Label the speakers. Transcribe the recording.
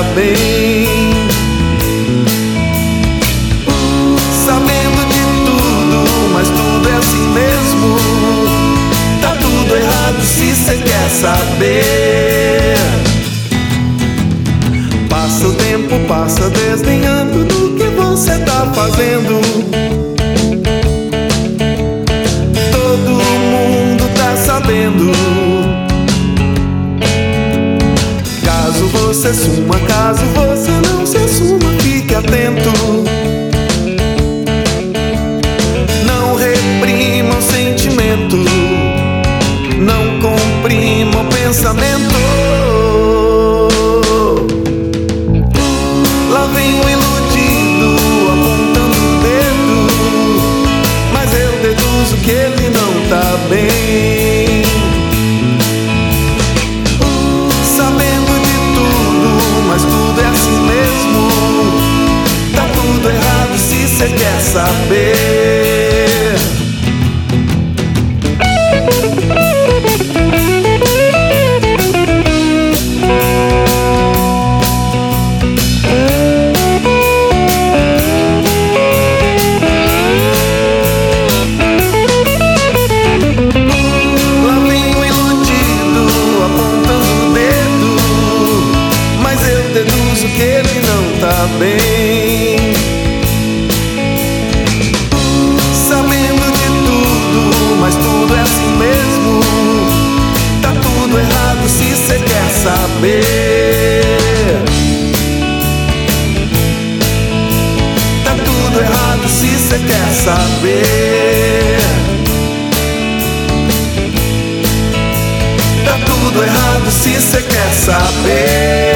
Speaker 1: bem. Sabendo de tudo, mas tudo é assim mesmo. Tá tudo errado se cê quer saber. Passa o tempo, passa desdenhando do que você tá fazendo. Todo mundo tá sabendo. Caso você suma, caso você não se assuma, fique atento. Não reprima o sentimento, não comprima o pensamento. Lá vem o iludido apontando o dedo, mas eu deduzo que ele não tá bem. Sabendo de tudo, mas tudo é assim mesmo. Tá tudo errado se cê quer saber. Que ele não tá bem. Sabendo de tudo, mas tudo é assim mesmo. Tá tudo errado se cê quer saber. Tá tudo errado se cê quer saber. Tá tudo errado se cê quer saber.